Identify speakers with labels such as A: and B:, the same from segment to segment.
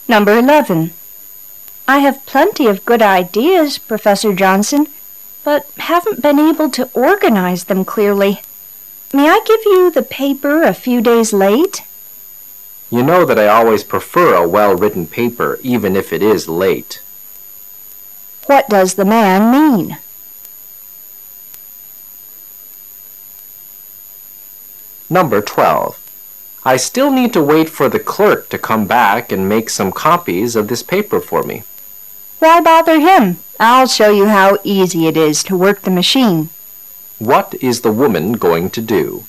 A: Number 11. I have plenty of good ideas, Professor Johnson, but haven't been able to organize them clearly. May I give you the paper a few days late?
B: You know that I always prefer a well-written paper, even if it is late.
A: What does the man mean?
B: Number 12. I still need to wait for the clerk to come back and make some copies of this paper for me.
A: Why bother him? I'll show you how easy it is to work the machine.
B: What is the woman going to do?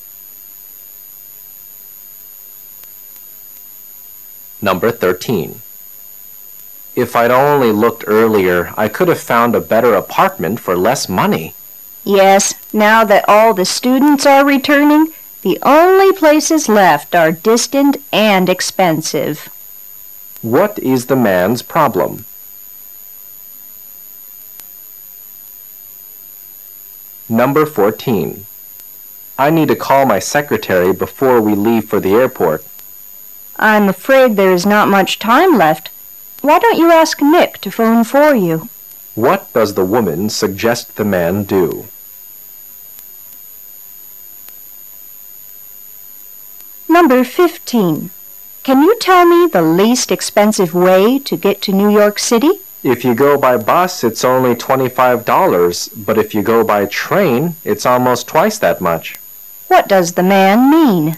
B: Number 13. If I'd only looked earlier, I could have found a better apartment for less money.
A: Yes, now that all the students are returning, the only places left are distant and expensive.
B: What is the man's problem? Number 14. I need to call my secretary before we leave for the airport.
A: I'm afraid there is not much time left. Why don't you ask Nick to phone for you?
B: What does the woman suggest the man do?
A: Number 15. Can you tell me the least expensive way to get to New York City?
B: If you go by bus, it's only $25, but if you go by train, it's almost twice that much.
A: What does the man mean?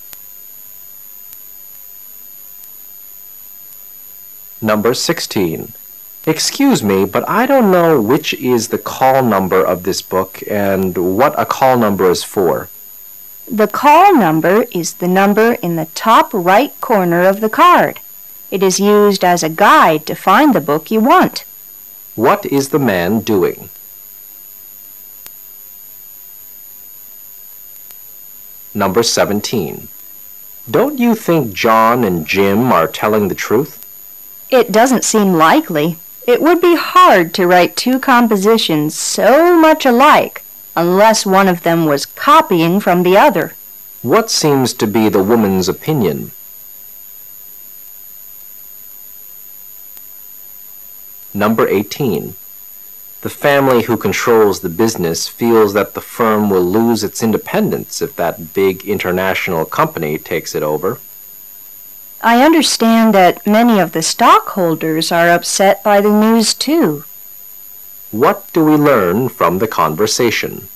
B: Number 16. Excuse me, but I don't know which is the call number of this book and what a call number is for.
A: The call number is the number in the top right corner of the card. It is used as a guide to find the book you want.
B: What is the man doing? Number 17. Don't you think John and Jim are telling the truth?
A: It doesn't seem likely. It would be hard to write two compositions so much alike unless one of them was copying from the other.
B: What seems to be the woman's opinion? Number 18. The family who controls the business feels that the firm will lose its independence if that big international company takes it over.
A: I understand that many of the stockholders are upset by the news too.
B: What do we learn from the conversation?